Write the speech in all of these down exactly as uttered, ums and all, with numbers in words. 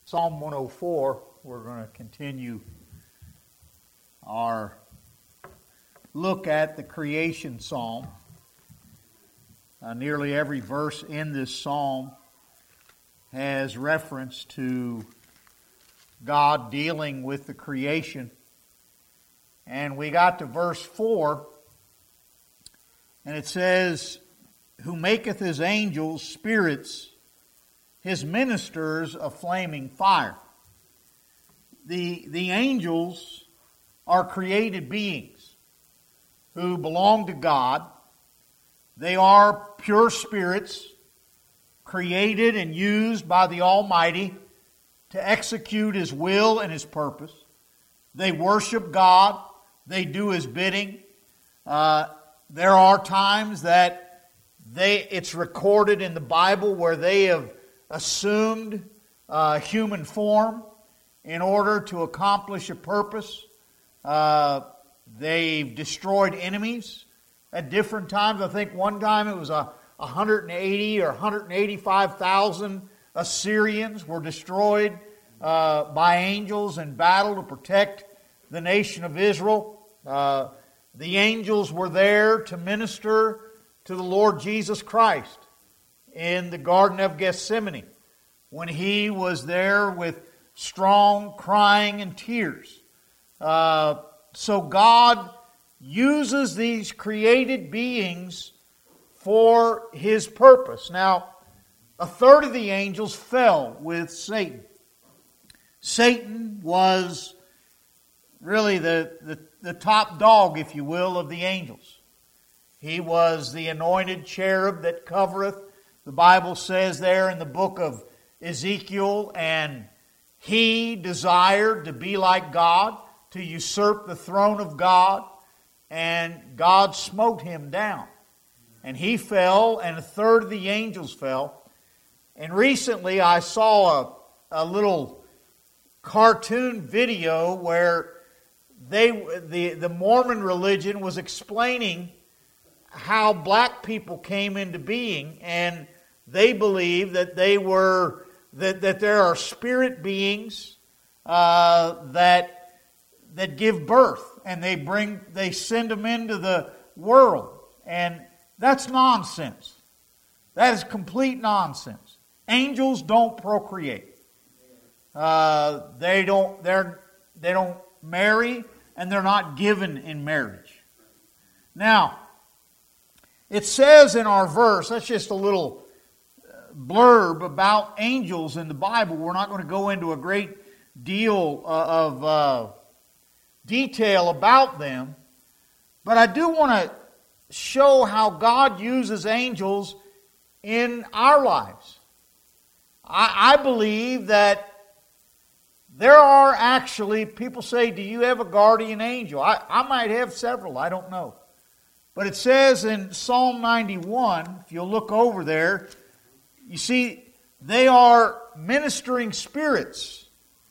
Psalm one oh four, we're going to continue our look at the creation psalm. Uh, nearly every verse in this psalm has reference to God dealing with the creation. And we got to verse four, and it says, "Who maketh his angels spirits, his ministers a flaming fire." The, the angels are created beings who belong to God. They are pure spirits, created and used by the Almighty to execute His will and His purpose. They worship God. They do His bidding. Uh, there are times that they it's recorded in the Bible where they have assumed uh, human form in order to accomplish a purpose. Uh, they've destroyed enemies at different times. I think one time it was a one hundred eighty or one hundred eighty-five thousand Assyrians were destroyed uh, by angels in battle to protect the nation of Israel. Uh, the angels were there to minister to the Lord Jesus Christ in the Garden of Gethsemane when He was there with strong crying and tears. Uh, so God uses these created beings for His purpose. Now, a third of the angels fell with Satan. Satan was really the, the, the top dog, if you will, of the angels. He was the anointed cherub that covereth. The Bible says there in the book of Ezekiel, and he desired to be like God, to usurp the throne of God, and God smote him down. And he fell, and a third of the angels fell. And recently I saw a, a little cartoon video where they the, the Mormon religion was explaining how black people came into being, and they believe that they were that, that there are spirit beings uh, that that give birth, and they bring they send them into the world, and that's nonsense. That is complete nonsense. Angels don't procreate. Uh, they don't. They're they don't marry, and they're not given in marriage. Now, it says in our verse. That's just a little blurb about angels in the Bible. We're not going to go into a great deal of uh, detail about them, but I do want to show how God uses angels in our lives. I, I believe that there are actually, people say, do you have a guardian angel? I, I might have several, I don't know. But it says in Psalm ninety-one, if you'll look over there, you see, they are ministering spirits.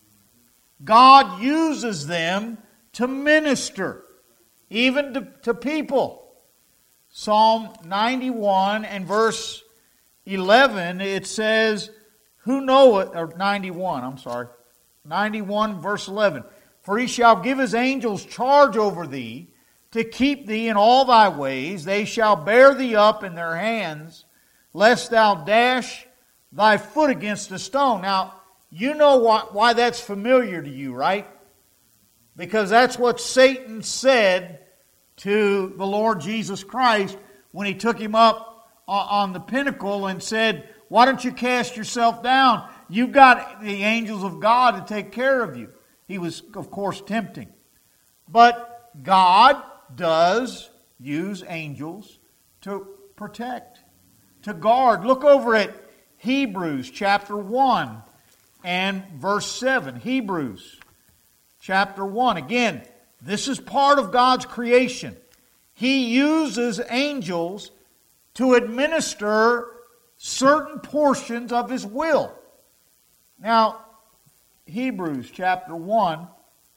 God uses them to minister, even to, to people. Psalm ninety-one and verse eleven, it says, who knoweth, or ninety-one, I'm sorry, ninety-one verse eleven, for He shall give His angels charge over thee, to keep thee in all thy ways. They shall bear thee up in their hands, lest thou dash thy foot against a stone. Now, you know why, why that's familiar to you, right? Because that's what Satan said to the Lord Jesus Christ when he took Him up on the pinnacle and said, why don't you cast yourself down? You've got the angels of God to take care of you. He was, of course, tempting. But God does use angels to protect, to guard. Look over at Hebrews chapter one and verse seven. Hebrews chapter one. Again, this is part of God's creation. He uses angels to administer certain portions of His will. Now, Hebrews chapter one.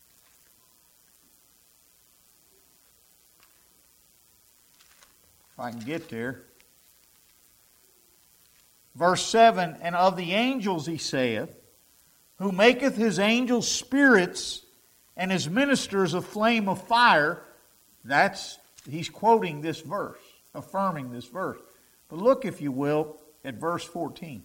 If I can get there. Verse seven, and of the angels he saith, who maketh his angels spirits and his ministers a flame of fire. That's, he's quoting this verse, affirming this verse. But look, if you will, at verse fourteen.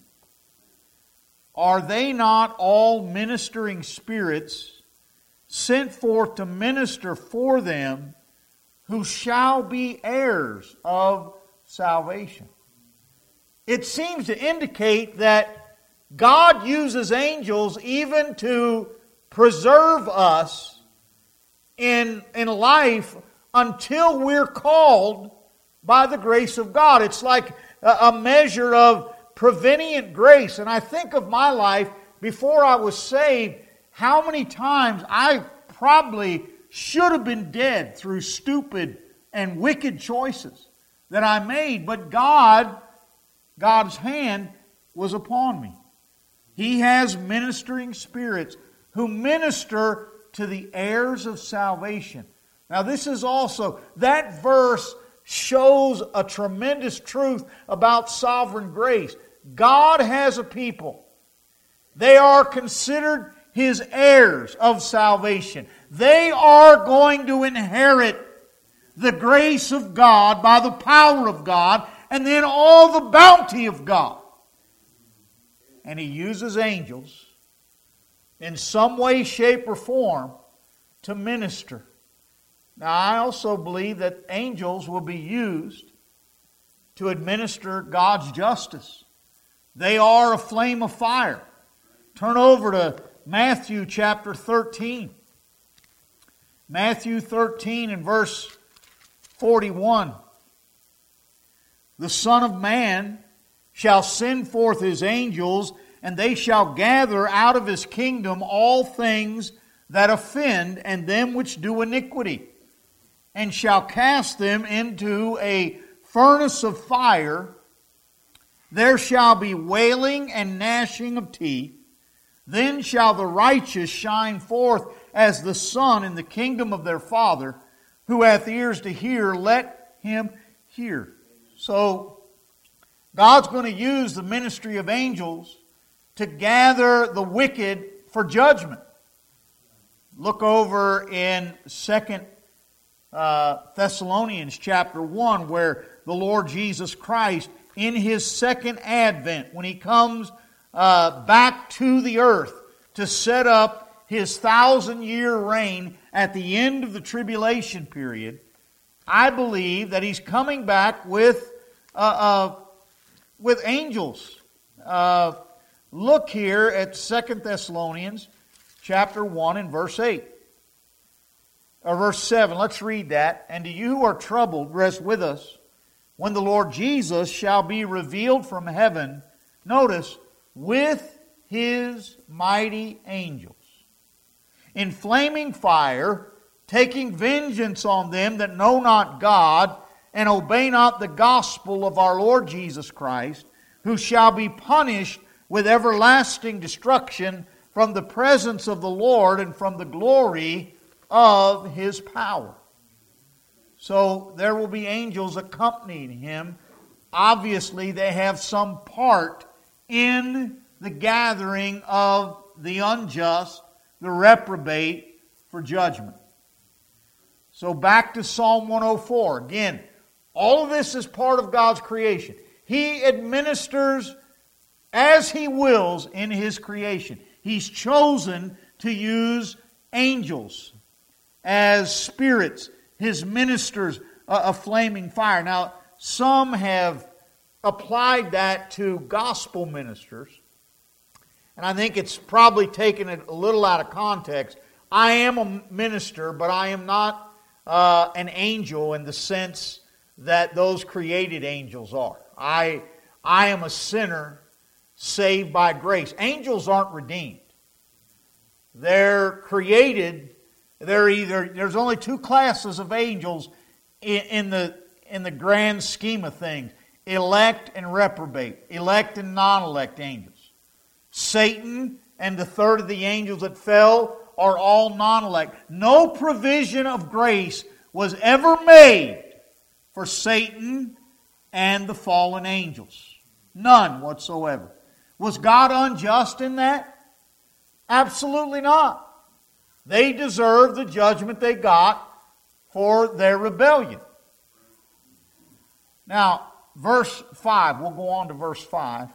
Are they not all ministering spirits sent forth to minister for them who shall be heirs of salvation? It seems to indicate that God uses angels even to preserve us in, in life until we're called by the grace of God. It's like a, a measure of prevenient grace. And I think of my life before I was saved, how many times I probably should have been dead through stupid and wicked choices that I made. But God, God's hand was upon me. He has ministering spirits who minister to the heirs of salvation. Now this is also, that verse shows a tremendous truth about sovereign grace. God has a people. They are considered His heirs of salvation. They are going to inherit the grace of God by the power of God and then all the bounty of God. And He uses angels in some way, shape, or form to minister. Now, I also believe that angels will be used to administer God's justice. They are a flame of fire. Turn over to Matthew chapter thirteen. Matthew thirteen and verse forty-one. The Son of Man shall send forth His angels, and they shall gather out of His kingdom all things that offend, and them which do iniquity, and shall cast them into a furnace of fire. There shall be wailing and gnashing of teeth. Then shall the righteous shine forth as the sun in the kingdom of their Father. Who hath ears to hear, let him hear. So, God's going to use the ministry of angels to gather the wicked for judgment. Look over in Second uh, Thessalonians chapter one, where the Lord Jesus Christ, in His second advent, when He comes uh, back to the earth to set up His thousand-year reign at the end of the tribulation period, I believe that He's coming back with uh, uh, with angels. Uh, look here at Second Thessalonians chapter one and verse eight. Or verse seven. Let's read that. And to you who are troubled, rest with us, when the Lord Jesus shall be revealed from heaven, notice, with His mighty angels, in flaming fire, taking vengeance on them that know not God, and obey not the gospel of our Lord Jesus Christ, who shall be punished with everlasting destruction from the presence of the Lord and from the glory of His power. So there will be angels accompanying Him. Obviously, they have some part in the gathering of the unjust, the reprobate, for judgment. So back to Psalm one oh four. Again, all of this is part of God's creation. He administers as He wills in His creation. He's chosen to use angels as spirits, His ministers of flaming fire. Now, some have applied that to gospel ministers, and I think it's probably taken it a little out of context. I am a minister, but I am not uh, an angel in the sense that those created angels are. I, I am a sinner saved by grace. Angels aren't redeemed. They're created. They're either, there's only two classes of angels in, in the in the grand scheme of things: elect and reprobate, elect and non-elect angels. Satan and the third of the angels that fell are all non-elect. No provision of grace was ever made for Satan and the fallen angels. None whatsoever. Was God unjust in that? Absolutely not. They deserve the judgment they got for their rebellion. Now, verse five, we'll go on to verse five.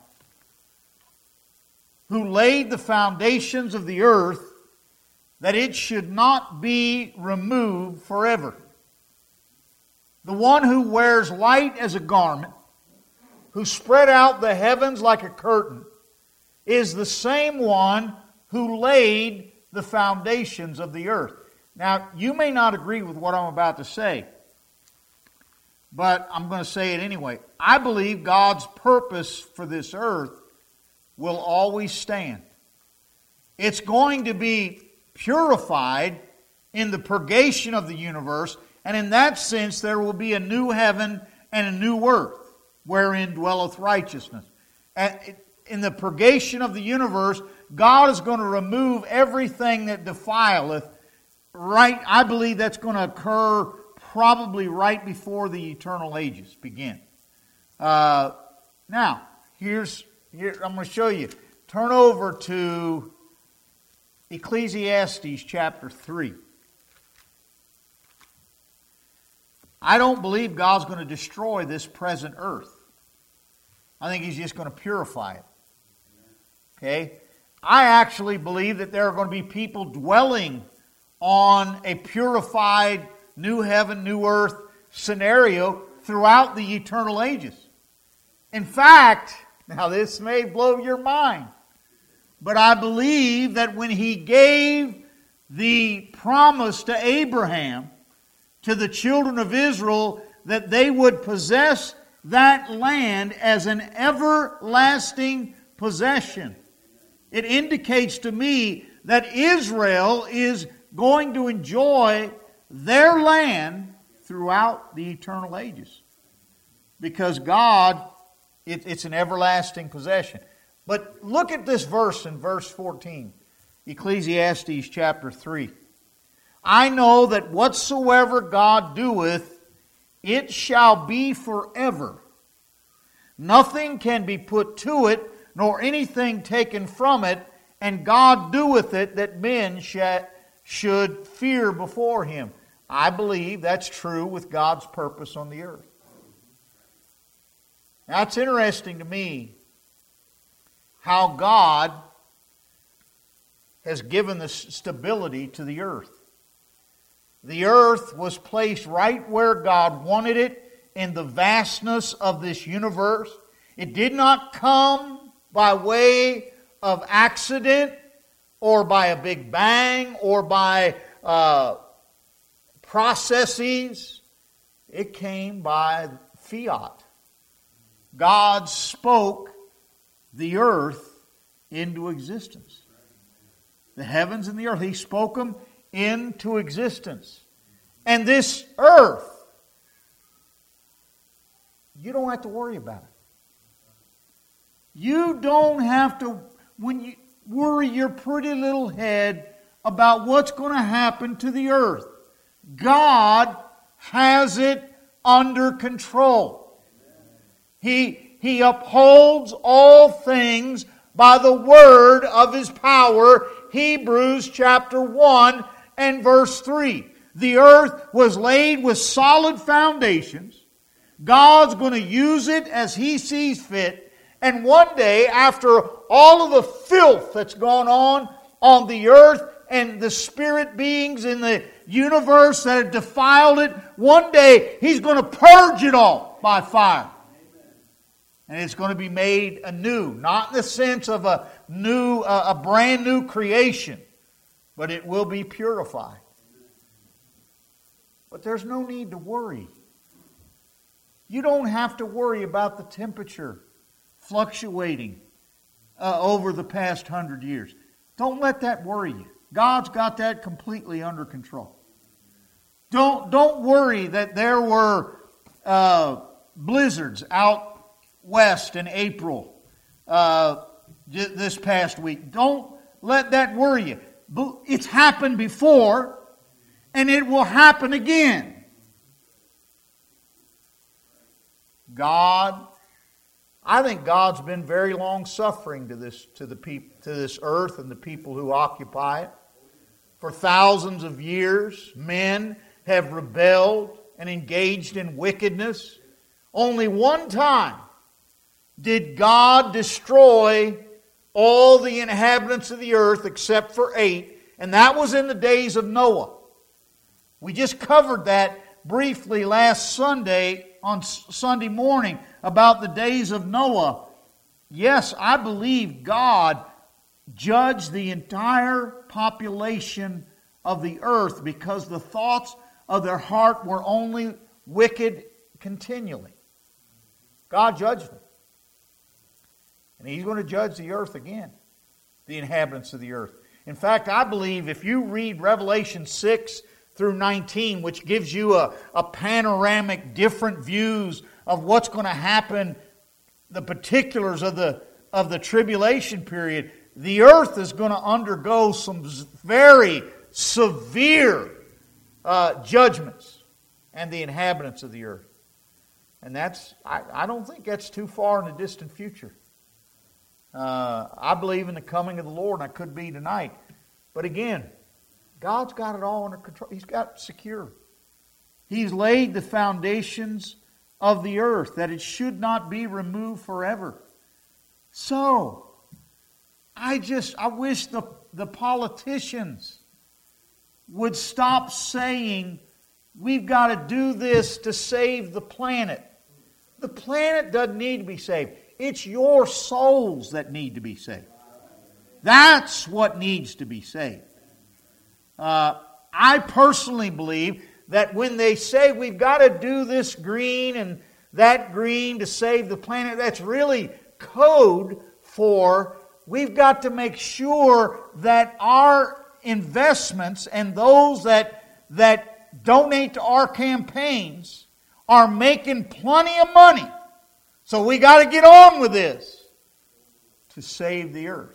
Who laid the foundations of the earth, that it should not be removed forever. The one who wears light as a garment, who spread out the heavens like a curtain, is the same one who laid the foundations of the earth. Now, you may not agree with what I'm about to say, but I'm going to say it anyway. I believe God's purpose for this earth will always stand. It's going to be purified in the purgation of the universe, and in that sense there will be a new heaven and a new earth wherein dwelleth righteousness. And in the purgation of the universe, God is going to remove everything that defileth. Right, I believe that's going to occur probably right before the eternal ages begin. Uh, now, here's here I'm going to show you. Turn over to Ecclesiastes chapter three. I don't believe God's going to destroy this present earth. I think He's just going to purify it. Okay? I actually believe that there are going to be people dwelling on a purified new heaven, new earth scenario throughout the eternal ages. In fact, now this may blow your mind, but I believe that when He gave the promise to Abraham, to the children of Israel, that they would possess that land as an everlasting possession, it indicates to me that Israel is going to enjoy their land throughout the eternal ages. Because God, it, it's an everlasting possession. But look at this verse in verse fourteen, Ecclesiastes chapter three. I know that whatsoever God doeth, it shall be forever. Nothing can be put to it, nor anything taken from it, and God doeth it that men sh- should fear before Him. I believe that's true with God's purpose on the earth. Now it's interesting to me how God has given this stability to the earth. The earth was placed right where God wanted it in the vastness of this universe. It did not come by way of accident or by a big bang or by uh, processes. It came by fiat. God spoke the earth into existence. The heavens and the earth, He spoke them into existence. And this earth, you don't have to worry about it. You don't have to when you worry your pretty little head about what's going to happen to the earth. God has it under control. He, he upholds all things by the word of His power. Hebrews chapter one and verse three. The earth was laid with solid foundations. God's going to use it as He sees fit. And one day, after all of the filth that's gone on on the earth and the spirit beings in the universe that have defiled it, one day He's going to purge it all by fire. And it's going to be made anew. Not in the sense of a new, uh, a brand new creation, but it will be purified. But there's no need to worry. You don't have to worry about the temperature fluctuating uh, over the past hundred years. Don't let that worry you. God's got that completely under control. Don't, don't worry that there were uh, blizzards out west in April uh, this past week. Don't let that worry you. It's happened before, and it will happen again. God I think God's been very long-suffering to this, to the peop, to this earth and the people who occupy it. For thousands of years, men have rebelled and engaged in wickedness. Only one time did God destroy all the inhabitants of the earth except for eight, and that was in the days of Noah. We just covered that briefly last Sunday, on Sunday morning, about the days of Noah. Yes, I believe God judged the entire population of the earth because the thoughts of their heart were only wicked continually. God judged them. And He's going to judge the earth again, the inhabitants of the earth. In fact, I believe if you read Revelation six through nineteen, which gives you a, a panoramic, different views of what's going to happen, the particulars of the, of the tribulation period, the earth is going to undergo some very severe uh, judgments, and the inhabitants of the earth. And that's, I, I don't think that's too far in the distant future. Uh, I believe in the coming of the Lord, and I could be tonight. But again, God's got it all under control. He's got it secure. He's laid the foundations of the earth, that it should not be removed forever. So, I just, I wish the, the politicians would stop saying, we've got to do this to save the planet. The planet doesn't need to be saved. It's your souls that need to be saved. That's what needs to be saved. Uh, I personally believe that when they say we've got to do this green and that green to save the planet, that's really code for we've got to make sure that our investments and those that, that donate to our campaigns are making plenty of money. So we got to get on with this to save the earth.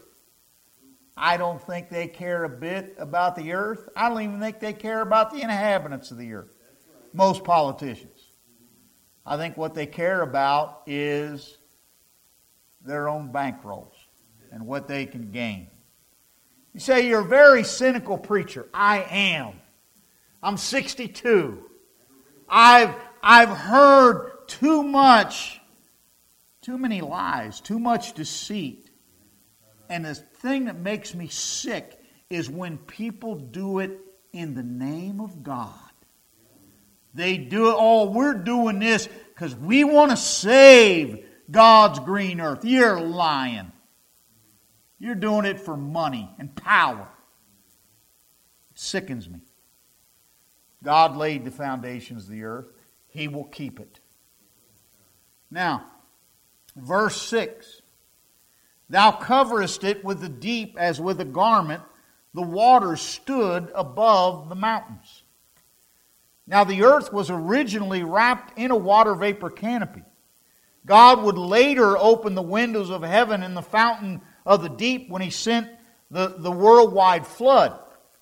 I don't think they care a bit about the earth. I don't even think they care about the inhabitants of the earth. Most politicians. I think what they care about is their own bankrolls and what they can gain. You say you're a very cynical preacher. I am. I'm sixty-two. I've, I've heard too much, too many lies, too much deceit. And the thing that makes me sick is when people do it in the name of God. They do it, oh, we're doing this because we want to save God's green earth. You're lying. You're doing it for money and power. It sickens me. God laid the foundations of the earth. He will keep it. Now, verse six. Thou coverest it with the deep as with a garment. The waters stood above the mountains. Now the earth was originally wrapped in a water vapor canopy. God would later open the windows of heaven and the fountain of the deep when He sent the, the worldwide flood.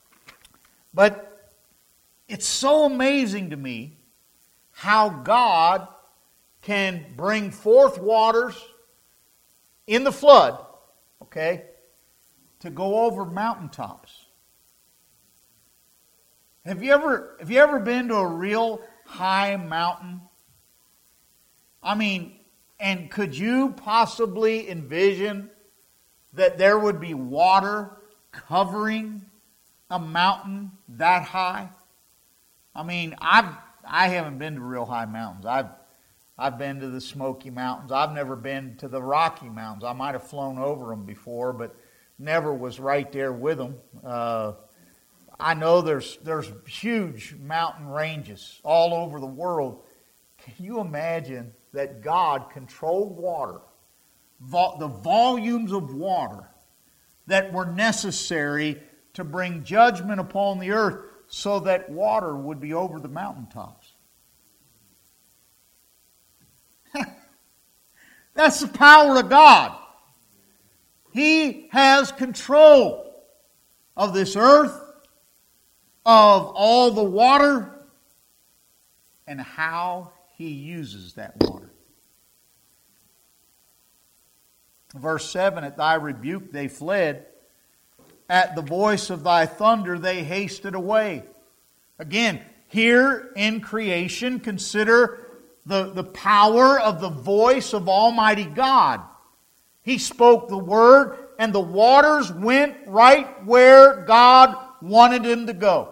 But it's so amazing to me how God can bring forth waters in the flood, okay, to go over mountaintops. Have you ever have you ever been to a real high mountain? I mean, and could you possibly envision that there would be water covering a mountain that high? I mean, I've I haven't been to real high mountains. I've I've been to the Smoky Mountains. I've never been to the Rocky Mountains. I might have flown over them before, but never was right there with them. Uh, I know there's there's huge mountain ranges all over the world. Can you imagine that God controlled water, vo- the volumes of water that were necessary to bring judgment upon the earth so that water would be over the mountaintops? That's the power of God. He has control of this earth, of all the water, and how He uses that water. Verse seven, at thy rebuke they fled. At the voice of thy thunder they hasted away. Again, here in creation, consider the, the power of the voice of Almighty God. He spoke the word, and the waters went right where God wanted them to go.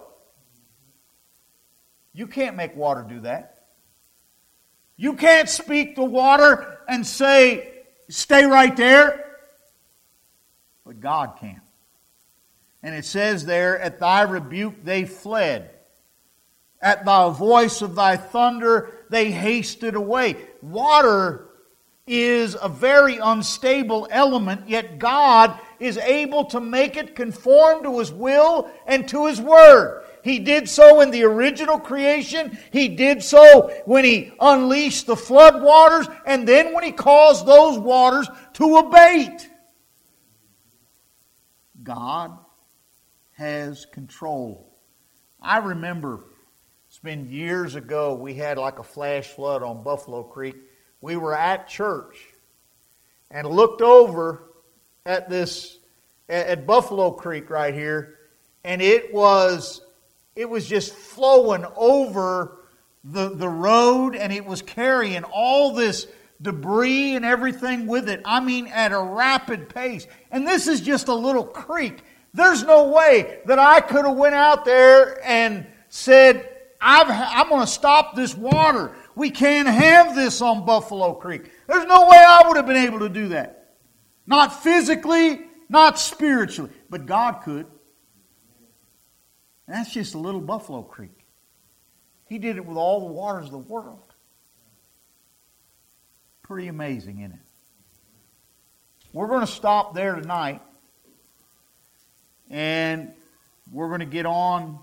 You can't make water do that. You can't speak the water and say, stay right there. But God can. And it says there, at thy rebuke they fled. At the voice of thy thunder they hasted away. Water is a very unstable element, yet God is able to make it conform to His will and to His Word. He did so in the original creation. He did so when He unleashed the flood waters, and then when He caused those waters to abate. God has control. I remember, it's been years ago, we had like a flash flood on Buffalo Creek. We were at church and looked over at this, at Buffalo Creek right here, and it was, it was just flowing over the, the road, and it was carrying all this debris and everything with it. I mean, at a rapid pace. And this is just a little creek. There's no way that I could have went out there and said, I've, I'm going to stop this water. We can't have this on Buffalo Creek. There's no way I would have been able to do that. Not physically, not spiritually. But God could. And that's just a little Buffalo Creek. He did it with all the waters of the world. Pretty amazing, isn't it? We're going to stop there tonight. And we're going to get on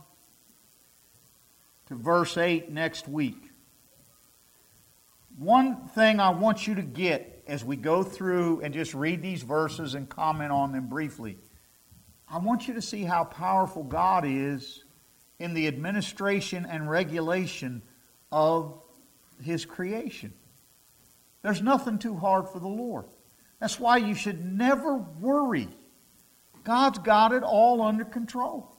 to verse eight next week. One thing I want you to get as we go through and just read these verses and comment on them briefly, I want you to see how powerful God is in the administration and regulation of His creation. There's nothing too hard for the Lord. That's why you should never worry. God's got it all under control.